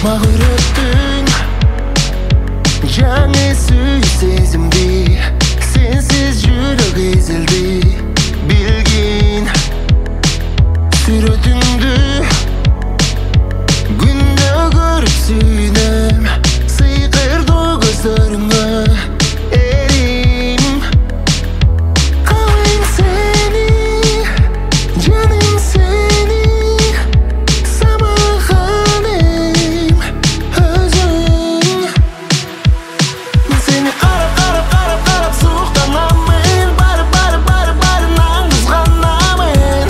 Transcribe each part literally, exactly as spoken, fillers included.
Мағыр өттің жаңа сүй сезімді, сенсіз жүрек езілді. Білген суретіңді күнде көріп сүйінем, сыйқырды көздеріңе ерім. Қалайын сені, жаным сені, самағаным өзің. Мен сені қарап, қарап, қарап, қарап суықтанамын, барып, барып, барып, барынан қызғанамын,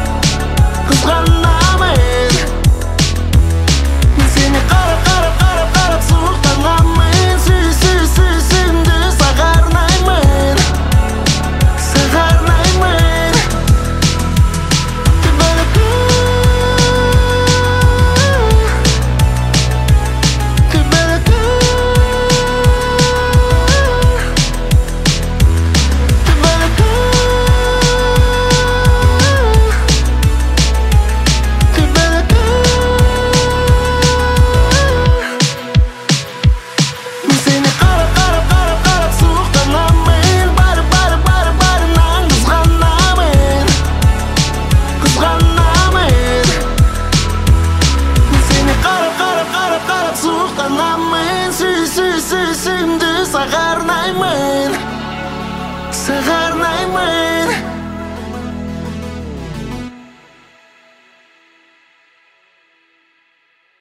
қызғанамын. Мен сені қарап, қарап, қарап, қарап суықтанамын, сүй, сүй, сүй, сүйімді сағарнаймын, сағарнаймын. Түбәлікті, түбәлікті, мен сені қарап, қарап, қарап, қарап суықтанамын, барып, барып, барып, барынан қызғанамын, қызғанамын. Мен сені қарап, қарап, қарап, қарап суықтанамын, сүй, сүй, сүй, сүйімді сағарнаймын, сағарнаймын.